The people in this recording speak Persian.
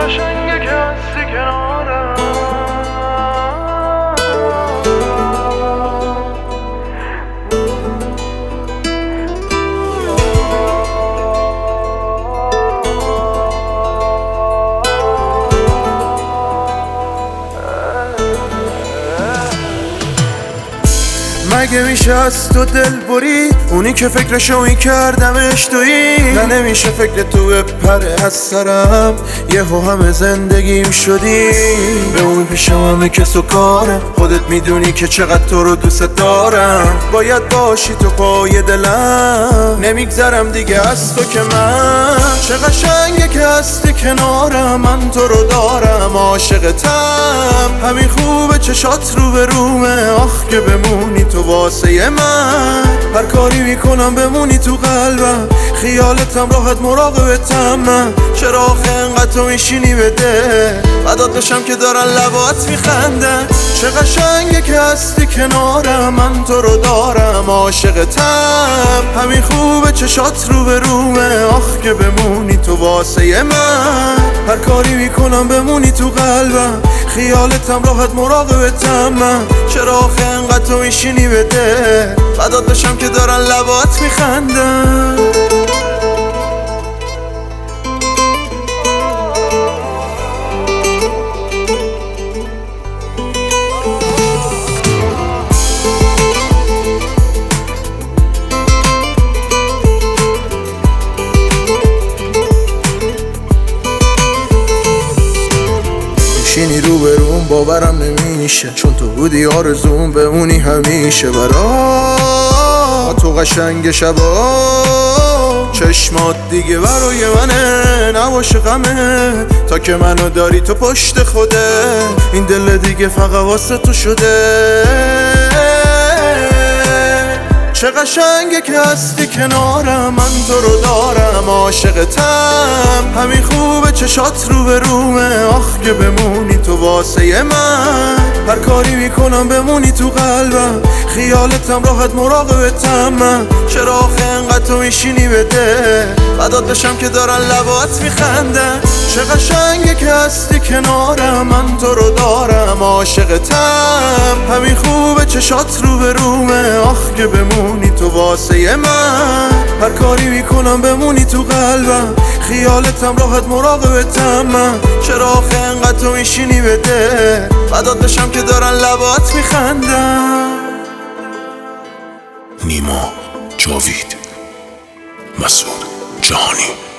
قشنگه که هستی کنارم. مگه میشه از تو دل بری؟ اونی که فکرشو میکردمش تویی. نه نمیشه فکر تو بپره از سرم، یهو همه زندگیم شدی. به اون پیشم همه کس و کارم، خودت میدونی که چقدر تو رو دوست دارم. باید باشی تو پای دلم، نمیگذرم دیگه از تو که من. چه قشنگه که هستی کنارم، من تو رو دارم عاشقتم. همین خوبه چشات رو به رومه، آخ که بمونی تو واسه من. هر کاری میکنم بمونی تو قلبم، خیالتم راحت مراقبتم من. چرا آخه انقدر تو میشینی بده بدات بشم که دارن لبات میخندن. چه قشنگه که هستی کنارم، من تو رو دارم عاشقتم. همین خوبه چشات رو به رومه، آخ که بمونی تو واسه من. هر کاری میکنم بمونی تو قلبم، خیالتم راحت مراقبتم من. چرا آخه انقدر تو میشینی بده بدات بشم که دارن لبات میخندن. شینی رو به روم باورم نمیشه، چون تو بودی آرزوم بمونی همیشه. برا تو قشنگ شبا چشمات دیگه برای منه، نباشه غمه تا که منو داری تو پشت خوده. این دل دیگه فقط واسه تو شده. چه قشنگه که هستی کنارم، من تو رو دارم عاشقتم. همین خوبه چشات رو به رومه، آخ که بمونی تو واسه من. هر کاری میکنم بمونی تو قلبم، خیالتم راحت مراقبتم من. چرا آخه انقدر تو میشینی بده بدات بشم که دارن لبات میخندن. چه قشنگه که هستی کنارم، من تو رو دارم عاشقتم. همین خوبه چشات رو به رومه، آخ که بمونی تو واسه من. هر کاری میکنم بمونی تو قلبم، خیالتم راحت مراقبتم من. چرا آخه انقدر تو میشینی بده بدات بشم که دارن لبات میخندن. نیما، جاوید، مسعود جهانی.